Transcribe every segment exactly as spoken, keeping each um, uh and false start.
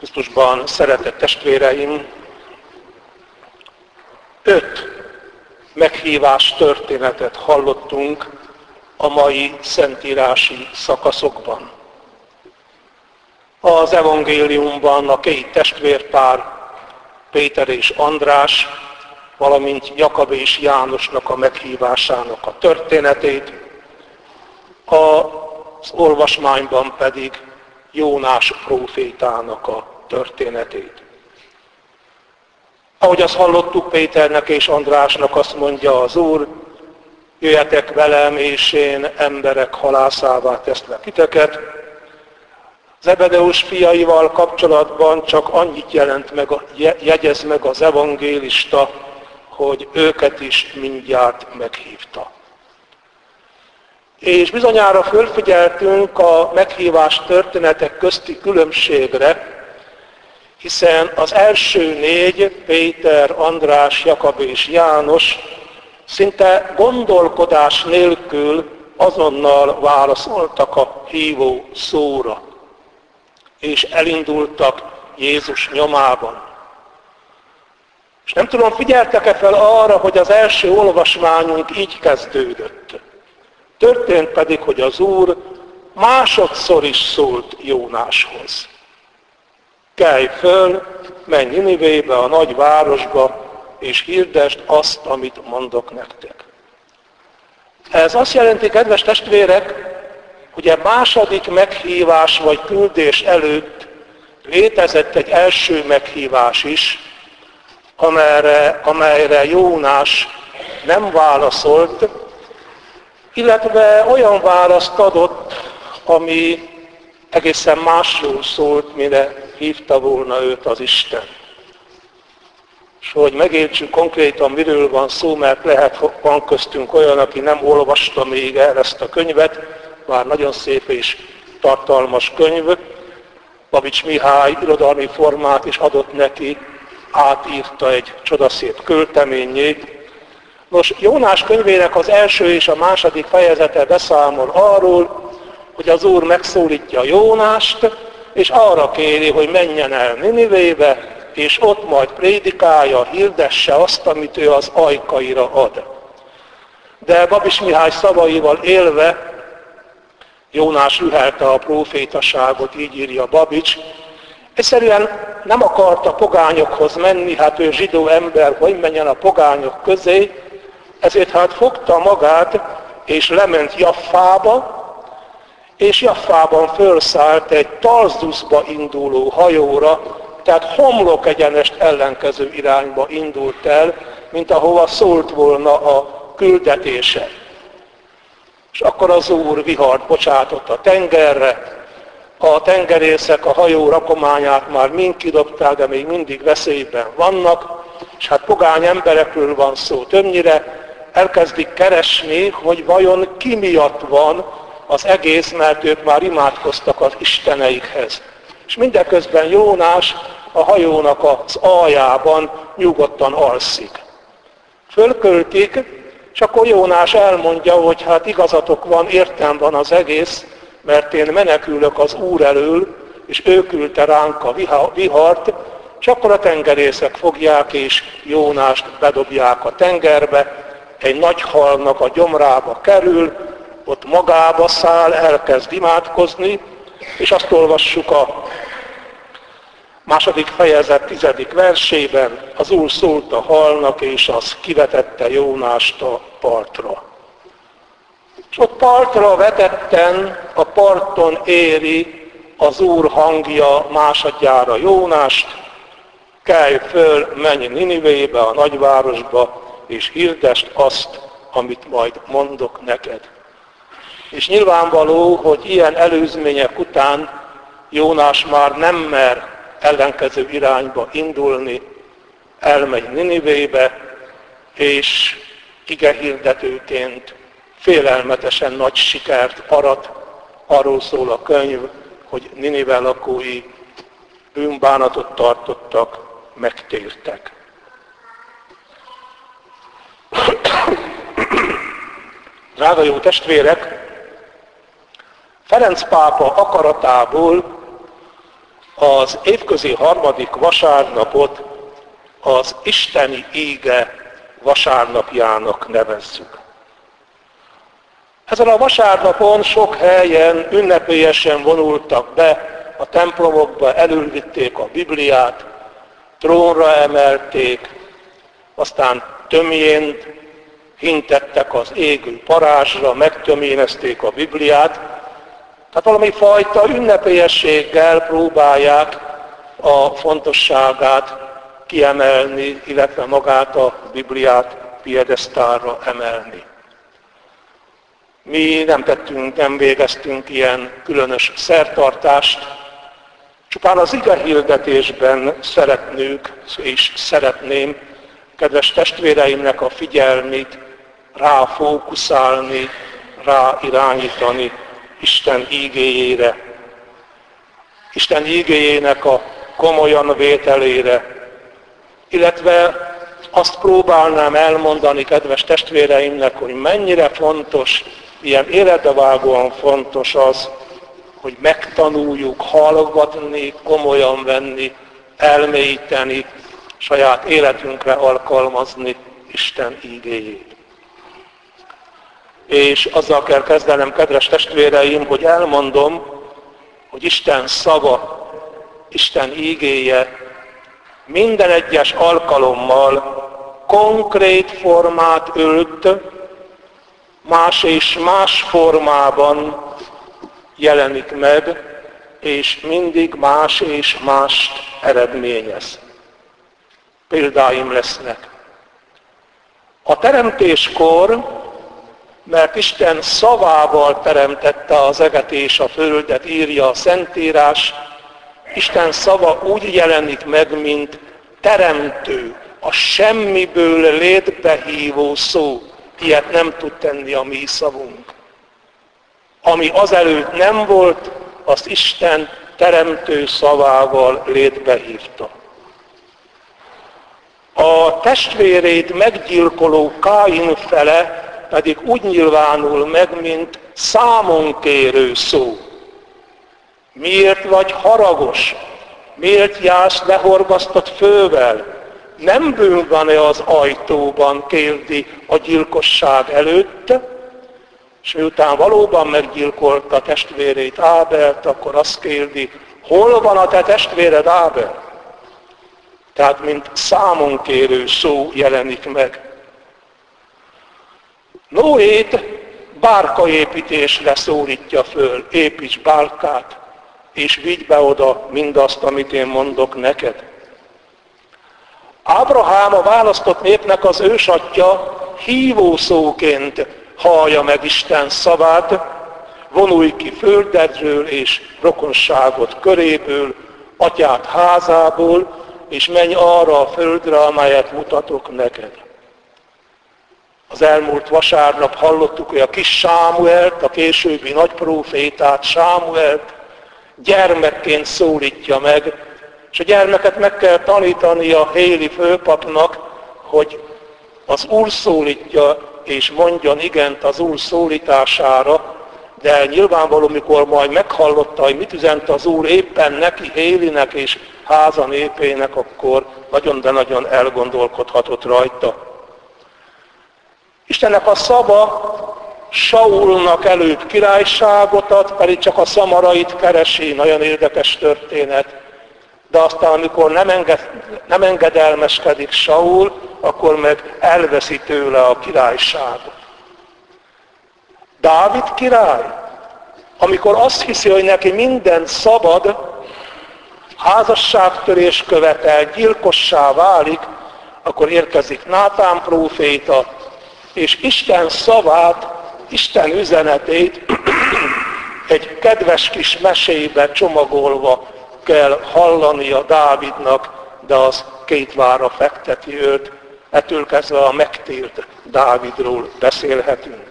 Krisztusban szeretett testvéreim, öt meghívás történetet hallottunk a mai szentírási szakaszokban. Az evangéliumban a két testvérpár, Péter és András, valamint Jakab és Jánosnak a meghívásának a történetét, az olvasmányban pedig Jónás prófétának a történetét. Ahogy azt hallottuk, Péternek és Andrásnak azt mondja az Úr, jöjjetek velem, és én emberek halászává teszlek titeket. Zebedeus fiaival kapcsolatban csak annyit jelent meg, jegyez meg az evangélista, hogy őket is mindjárt meghívta. És bizonyára fölfigyeltünk a meghívás történetek közti különbségre, hiszen az első négy, Péter, András, Jakab és János szinte gondolkodás nélkül azonnal válaszoltak a hívó szóra, és elindultak Jézus nyomában. És nem tudom, figyeltek-e fel arra, hogy az első olvasmányunk így kezdődött. Történt pedig, hogy az Úr másodszor is szólt Jónáshoz. Kelj föl, menj Ninivébe, a nagy városba, és hirdesd azt, amit mondok nektek. Ez azt jelenti, kedves testvérek, hogy a második meghívás vagy küldés előtt létezett egy első meghívás is, amelyre, amelyre Jónás nem válaszolt, illetve olyan választ adott, ami egészen másról szólt, mire hívta volna őt az Isten. És hogy megértsük konkrétan, miről van szó, mert lehet, van köztünk olyan, aki nem olvasta még el ezt a könyvet, bár nagyon szép és tartalmas könyv. Babics Mihály irodalmi formát is adott neki, átírta egy csodaszép költeményét. Nos, Jónás könyvének az első és a második fejezete beszámol arról, hogy az Úr megszólítja Jónást, és arra kéri, hogy menjen el Ninivébe, és ott majd prédikálja, hirdesse azt, amit ő az ajkaira ad. De Babics Mihály szavaival élve Jónás ühelte a prófétaságot, így írja Babics. Egyszerűen nem akart a pogányokhoz menni, hát ő zsidó ember, hogy menjen a pogányok közé, ezért hát fogta magát, és lement Jaffába, és Jaffában fölszállt egy Tarzuszba induló hajóra, tehát homlok egyenest ellenkező irányba indult el, mint ahova szólt volna a küldetése. És akkor az Úr vihart bocsátott a tengerre, a tengerészek a hajó rakományát már mind kidobták, de még mindig veszélyben vannak, és hát pogány emberekről van szó többnyire, elkezdik keresni, hogy vajon ki miatt van az egész, mert ők már imádkoztak az isteneikhez. És mindeközben Jónás a hajónak az aljában nyugodtan alszik. Fölköltik, és akkor Jónás elmondja, hogy hát igazatok van, értem van az egész, mert én menekülök az Úr elől, és ő küldte ránk a vihart, és akkor a tengerészek fogják, és Jónást bedobják a tengerbe, egy nagy halnak a gyomrába kerül, ott magába száll, elkezd imádkozni, és azt olvassuk a második fejezet tizedik versében, az Úr szólt a halnak, és az kivetette Jónást a partra. És ott partra vetetten, a parton éri az Úr hangja másodjára Jónást, kelj föl, menj Ninivébe, a nagyvárosba, és hirdesd azt, amit majd mondok neked. És nyilvánvaló, hogy ilyen előzmények után Jónás már nem mer ellenkező irányba indulni, elmegy Ninivébe, és igehirdetőként félelmetesen nagy sikert arat. Arról szól a könyv, hogy Ninive lakói bűnbánatot tartottak, megtértek. Drága jó testvérek, Ferenc pápa akaratából Az évközi harmadik vasárnapot az isteni íge vasárnapjának nevezzük. Ezen a vasárnapon sok helyen ünnepélyesen vonultak be a templomokba, elülvitték a Bibliát, trónra emelték, aztán tömjént hintettek az égő parázsra, megtömjénezték a Bibliát. Tehát valami fajta ünnepélyességgel próbálják a fontosságát kiemelni, illetve magát a Bibliát piedesztálra emelni. Mi nem tettünk, nem végeztünk ilyen különös szertartást, csupán az igehirdetésben szeretnünk és szeretném kedves testvéreimnek a figyelmét ráfókuszálni, ráirányítani Isten ígéjére, Isten ígéjének a komolyan vételére, illetve azt próbálnám elmondani kedves testvéreimnek, hogy mennyire fontos, ilyen életbevágóan fontos az, hogy megtanuljuk hallgatni, komolyan venni, elmélyíteni, saját életünkre alkalmazni Isten ígéjét. És azzal kell kezdenem, kedves testvéreim, hogy elmondom, hogy Isten szava, Isten ígéje minden egyes alkalommal konkrét formát ölt, más és más formában jelenik meg, és mindig más és mást eredményez. Példáim lesznek. A teremtéskor, mert Isten szavával teremtette az eget és a földet, írja a Szentírás, Isten szava úgy jelenik meg, mint teremtő, a semmiből létbe hívó szó. Ilyet nem tud tenni a mi szavunk. Ami azelőtt nem volt, azt Isten teremtő szavával létbe hívta. A testvérét meggyilkoló Káin fele pedig úgy nyilvánul meg, mint számonkérő szó. Miért vagy haragos? Miért jársz lehorgasztott fővel? Nem bűn van-e az ajtóban, kérdi a gyilkosság előtt? És miután valóban meggyilkolta testvérét Ábelt, akkor azt kérdi, hol van a te testvéred Ábel? Tehát mint számonkérő szó jelenik meg. Noét bárkaépítésre szólítja föl, építs bárkát, és vigy be oda mindazt, amit én mondok neked. Ábrahám, a választott népnek az ősatja, hívószóként hallja meg Isten szavát, vonulj ki földedről és rokonságot köréből, atyád házából, és menj arra a földre, amelyet mutatok neked. Az elmúlt vasárnap hallottuk, hogy a kis Sámuelt, a későbbi nagyprófétát, Sámuelt gyermekként szólítja meg, és a gyermeket meg kell tanítani a héli főpapnak, hogy az Úr szólítja, és mondjon igent az Úr szólítására, de nyilvánvaló, mikor majd meghallotta, hogy mit üzent az Úr éppen neki, Hélinek és háza népének, akkor nagyon, de nagyon elgondolkodhatott rajta. Istennek a szava Saulnak előbb királyságot ad, pedig csak a szamarait keresi, nagyon érdekes történet. De aztán, amikor nem, enged, nem engedelmeskedik Saul, akkor meg elveszi tőle a királyságot. Dávid király, amikor azt hiszi, hogy neki minden szabad, házasságtörés követel, gyilkossá válik, akkor érkezik Nátán próféta, és Isten szavát, Isten üzenetét egy kedves kis mesébe csomagolva kell hallania Dávidnak, de az két várra fekteti őt, ettől kezdve a megtélt Dávidról beszélhetünk.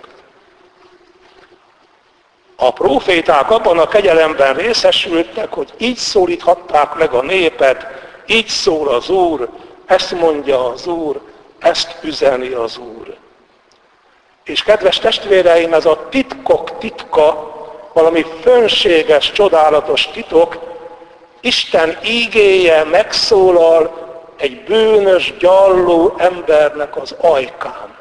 A próféták abban a kegyelemben részesültek, hogy így szólíthatták meg a népet, így szól az Úr, ezt mondja az Úr, ezt üzeni az Úr. És kedves testvéreim, ez a titkok titka, valami fönséges, csodálatos titok, Isten ígéje megszólal egy bűnös, gyalló embernek az ajkán.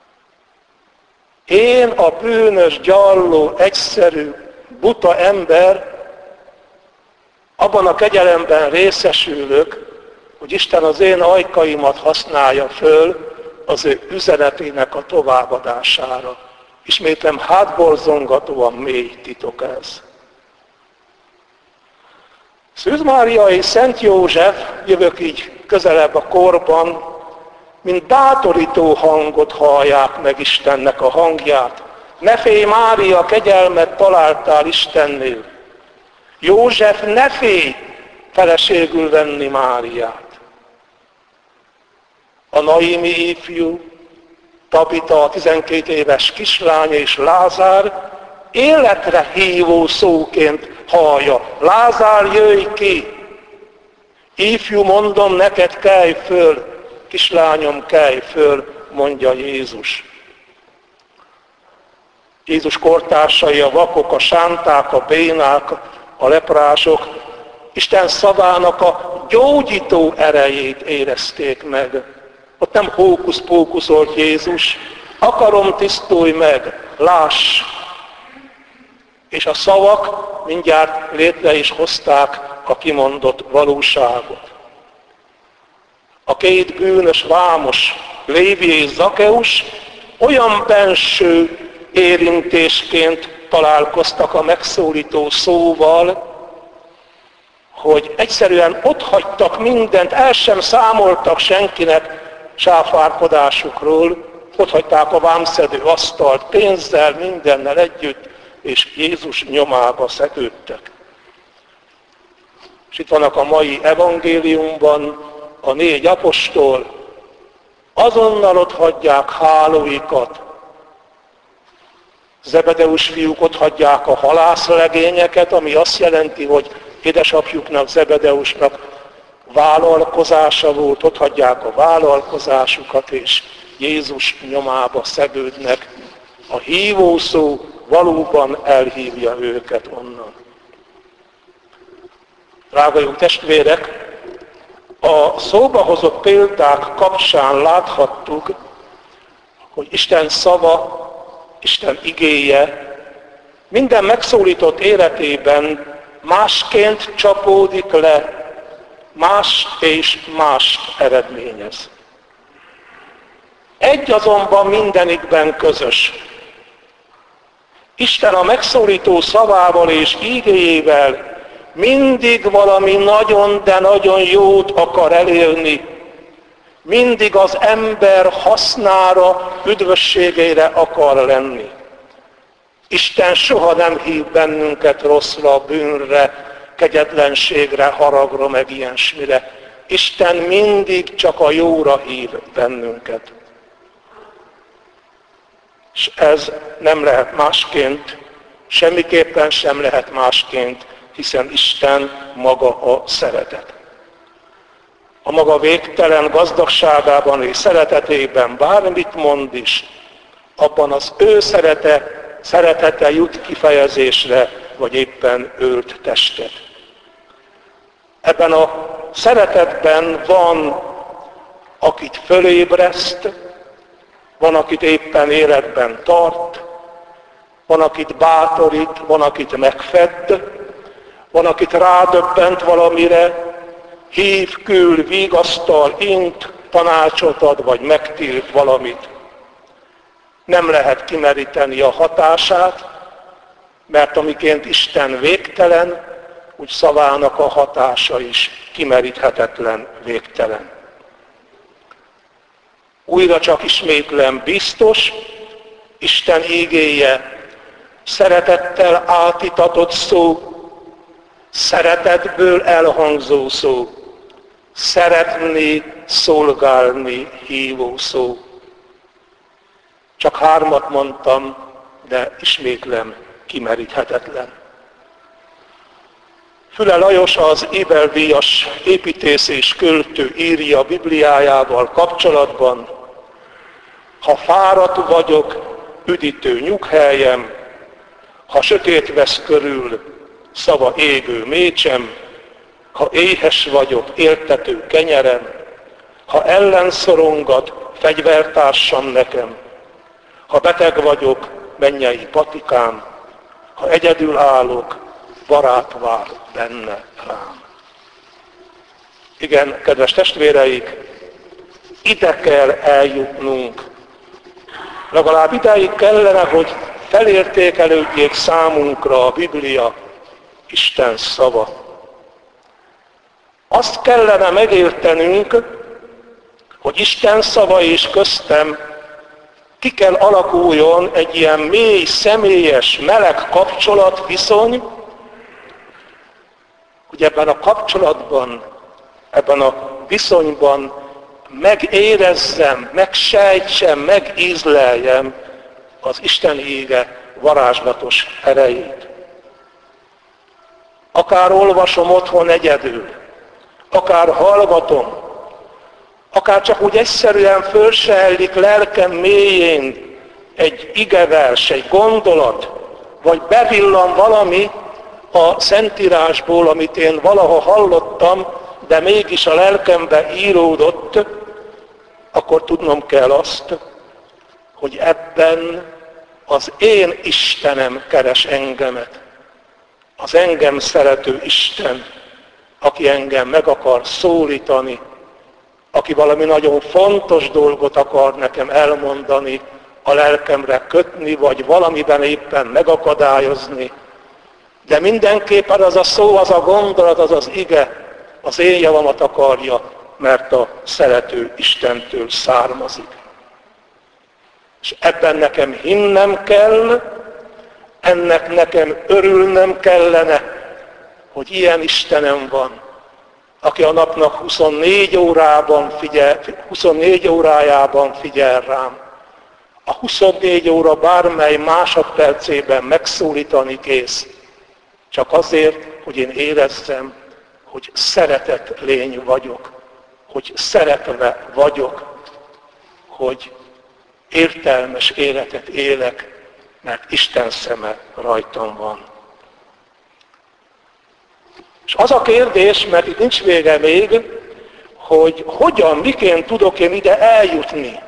Én a bűnös, gyalló, egyszerű, buta ember abban a kegyelemben részesülök, hogy Isten az én ajkaimat használja föl az ő üzenetének a továbbadására. Ismétlem, hátborzongatóan mély titok ez. Szűz Mária és Szent József, jövök így közelebb a korban, mint bátorító hangot hallják meg Istennek a hangját. Ne félj, Mária, kegyelmet találtál Istennél. József, ne félj feleségül venni Máriát. A naimi ifjú, Tabita, a tizenkét éves kislány és Lázár életre hívó szóként hallja. Lázár, jöjj ki! Ifjú, mondom neked, kelj föl! Kislányom, kelj föl! Mondja Jézus. Jézus kortársai, a vakok, a sánták, a bénák, a leprások Isten szavának a gyógyító erejét érezték meg. Ott nem hókusz-pókuszolt Jézus, akarom, tisztulj meg, láss! És a szavak mindjárt létre is hozták a kimondott valóságot. A két bűnös vámos, Lévi és Zakeus olyan benső érintésként találkoztak a megszólító szóval, hogy egyszerűen otthagytak mindent, el sem számoltak senkinek sáfárkodásukról, otthagyták a vámszedő asztalt pénzzel, mindennel együtt, és Jézus nyomába szegődtek. És itt vannak a mai evangéliumban a négy apostol, azonnal otthagyják hálóikat, Zebedeus fiúk otthagyják a halászlegényeket, ami azt jelenti, hogy édesapjuknak, Zebedeusnak vállalkozása volt, otthagyják a vállalkozásukat, és Jézus nyomába szegődnek. A hívószó valóban elhívja őket onnan. Drága jó testvérek, a szóba hozott példák kapcsán láthattuk, hogy Isten szava, Isten igéje minden megszólított életében másként csapódik le, más és más eredményez. Egy azonban mindenikben közös. Isten a megszólító szavával és ígéjével mindig valami nagyon, de nagyon jót akar elérni. Mindig az ember hasznára, üdvösségére akar lenni. Isten soha nem hív bennünket rosszra, bűnre, kegyetlenségre, haragra, meg ilyesmire. Isten mindig csak a jóra hív bennünket. És ez nem lehet másként, semmiképpen sem lehet másként, hiszen Isten maga a szeretet. A maga végtelen gazdagságában és szeretetében bármit mond is, abban az ő szerete, szeretete jut kifejezésre, vagy éppen ölt testet. Ebben a szeretetben van, akit fölébreszt, van, akit éppen életben tart, van, akit bátorít, van, akit megfedd, van, akit rádöbbent valamire, hív, kül, vigasztal, int, tanácsot ad, vagy megtilt valamit. Nem lehet kimeríteni a hatását, mert amiként Isten végtelen, úgy szavának a hatása is kimeríthetetlen, végtelen. Újra csak ismétlem, biztos, Isten ígéje, szeretettel átitatott szó, szeretetből elhangzó szó, szeretni, szolgálni hívó szó. Csak hármat mondtam, de ismétlem, kimeríthetetlen. Füle Lajos, az Ébel-díjas építész és költő írja a Bibliájával kapcsolatban: ha fáradt vagyok, üdítő nyughelyem, ha sötét vesz körül, szava égő mécsem, ha éhes vagyok, éltető kenyerem, ha ellenszorongat, fegyvertársam nekem, ha beteg vagyok, mennyei patikám, ha egyedül állok, barát vár benne rám. Igen, kedves testvéreik, ide kell eljutnunk. Legalább ideig kellene, hogy felértékelődjék számunkra a Biblia, Isten szava. Azt kellene megértenünk, hogy Isten szava és köztem ki kell alakuljon egy ilyen mély, személyes, meleg kapcsolatviszony, hogy ebben a kapcsolatban, ebben a viszonyban megérezzem, megsejtsem, megízleljem az Isten íge varázslatos erejét. Akár olvasom otthon egyedül, akár hallgatom, akár csak úgy egyszerűen fölsejlik lelkem mélyén egy igevers, egy gondolat, vagy bevillan valami a Szentírásból, amit én valaha hallottam, de mégis a lelkembe íródott, akkor tudnom kell azt, hogy ebben az én Istenem keres engemet. Az engem szerető Isten, aki engem meg akar szólítani, aki valami nagyon fontos dolgot akar nekem elmondani, a lelkemre kötni, vagy valamiben éppen megakadályozni. De mindenképpen az a szó, az a gondolat, az az ige, az én javamat akarja, mert a szerető Istentől származik. És ebben nekem hinnem kell, ennek nekem örülnem kellene, hogy ilyen Istenem van, aki a napnak huszonnégy órában figyel, huszonnégy órájában figyel rám. A huszonnégy óra bármely másodpercében megszólítani kész. Csak azért, hogy én érezzem, hogy szeretett lény vagyok, hogy szeretve vagyok, hogy értelmes életet élek, mert Isten szeme rajtam van. És az a kérdés, mert itt nincs vége még, hogy hogyan, miként tudok én ide eljutni.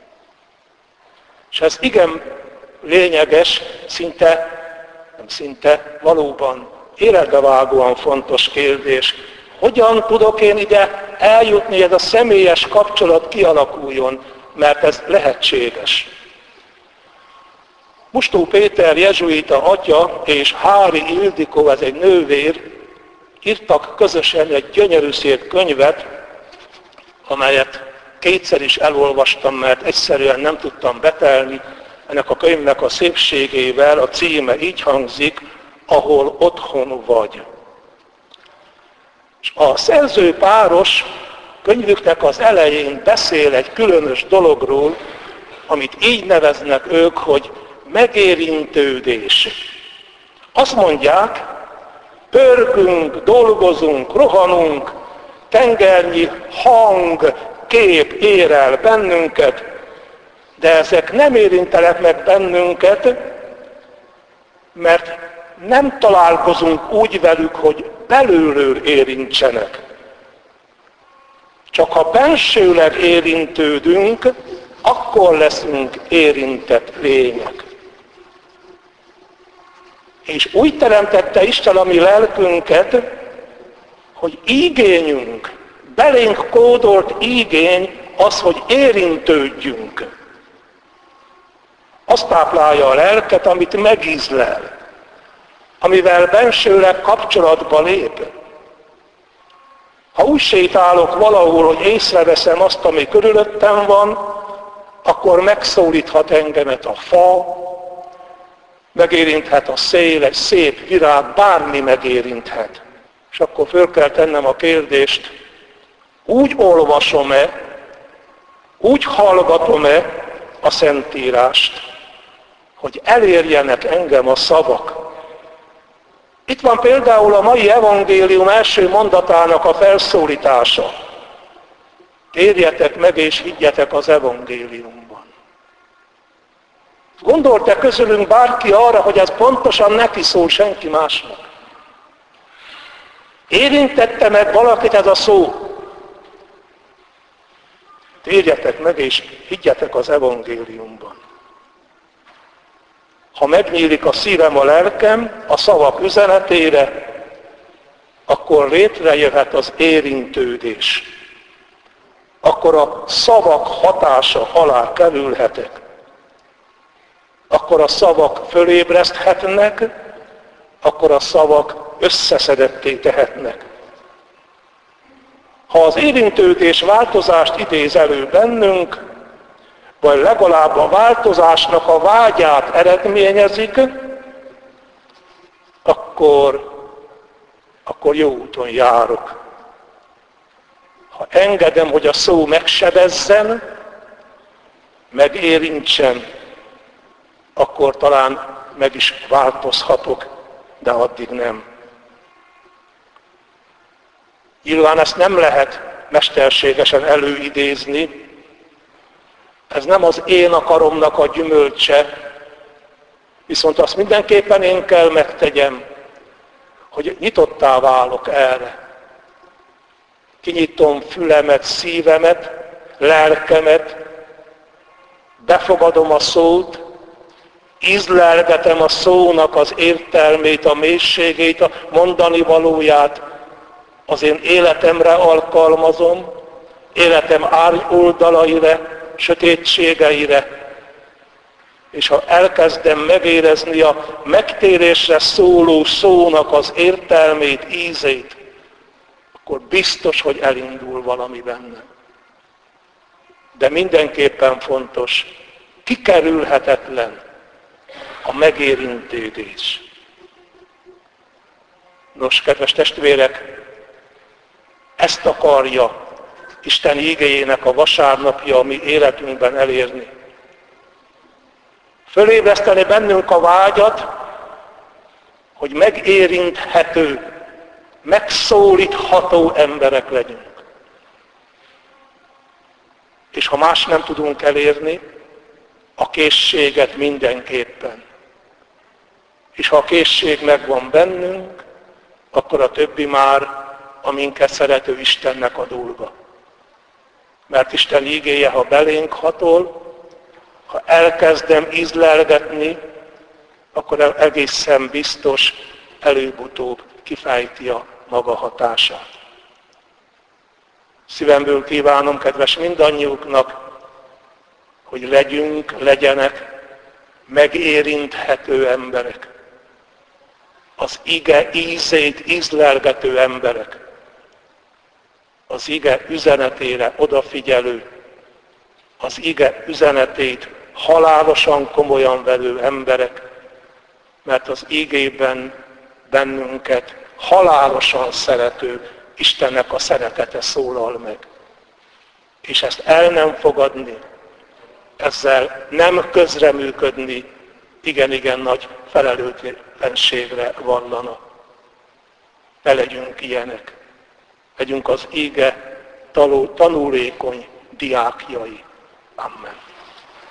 És ez igen lényeges, szinte, nem szinte, valóban életbevágóan fontos kérdés. Hogyan tudok én ide eljutni, ez a személyes kapcsolat kialakuljon, mert ez lehetséges. Mustó Péter jezsuita atya és Hári Ildikó, ez egy nővér, írtak közösen egy gyönyörű szép könyvet, amelyet kétszer is elolvastam, mert egyszerűen nem tudtam betelni. Ennek a könyvnek a szépségével a címe így hangzik, Ahol otthon vagy. És a szerző páros könyvüknek az elején beszél egy különös dologról, amit így neveznek ők, hogy megérintődés. Azt mondják, pörgünk, dolgozunk, rohanunk, tengernyi hang, kép ér el bennünket, de ezek nem érintenek meg bennünket, mert nem találkozunk úgy velük, hogy belülről érintsenek. Csak ha bensőleg érintődünk, akkor leszünk érintett lények. És úgy teremtette Isten a mi lelkünket, hogy igényünk, belénk kódolt igény az, hogy érintődjünk. Azt táplálja a lelket, amit megízlel, amivel bensőleg kapcsolatba lép. Ha úgy sétálok valahol, hogy észreveszem azt, ami körülöttem van, akkor megszólíthat engemet a fa, megérinthet a szél, egy szép virág, bármi megérinthet. És akkor föl kell tennem a kérdést, úgy olvasom-e, úgy hallgatom-e a Szentírást, hogy elérjenek engem a szavak. Itt van például a mai evangélium első mondatának a felszólítása. Térjetek meg és higgyetek az evangéliumban. Gondolt-e közülünk bárki arra, hogy ez pontosan neki szól, senki másnak? Érintette meg valakit ez a szó? Térjetek meg és higgyetek az evangéliumban. Ha megnyílik a szívem, a lelkem a szavak üzenetére, akkor létrejöhet az érintődés. Akkor a szavak hatása alá kerülhetek. Akkor a szavak fölébreszthetnek, akkor a szavak összeszedetté tehetnek. Ha az érintődés változást idéz elő bennünk, vagy legalább a változásnak a vágyát eredményezik, akkor, akkor jó úton járok. Ha engedem, hogy a szó megsebezzen, megérintsen, akkor talán meg is változhatok, de addig nem. Nyilván ezt nem lehet mesterségesen előidézni, ez nem az én akaromnak a gyümölcse, viszont azt mindenképpen én kell megtegyem, hogy nyitottá válok erre. Kinyitom fülemet, szívemet, lelkemet, befogadom a szót, ízlelgetem a szónak az értelmét, a mélységét, a mondani valóját, az én életemre alkalmazom, életem árnyoldalaira, sötétségeire, és ha elkezdem megérezni a megtérésre szóló szónak az értelmét, ízét, akkor biztos, hogy elindul valami benne. De mindenképpen fontos, kikerülhetetlen a megérintődés. Nos, kedves testvérek, ezt akarja Isten igéjének a vasárnapja a mi életünkben elérni. Fölébreszteni bennünk a vágyat, hogy megérinthető, megszólítható emberek legyünk. És ha más nem tudunk elérni, a készséget mindenképpen. És ha a készség megvan bennünk, akkor a többi már a minket szerető Istennek a dolga. Mert Isten igéje, ha belénk hatol, ha elkezdem ízlelgetni, akkor egészen biztos előbb-utóbb kifejti a maga hatását. Szívemből kívánom, kedves mindannyiuknak, hogy legyünk, legyenek megérinthető emberek. Az ige ízét ízlelgető emberek. Az ige üzenetére odafigyelő, az ige üzenetét halálosan komolyan velő emberek, mert az igében bennünket halálosan szerető Istennek a szeretete szólal meg. És ezt el nem fogadni, ezzel nem közreműködni, igen-igen nagy felelőtlenségre vallana. Ne legyünk ilyenek. Legyünk az ige tanulékony diákjai. Amen.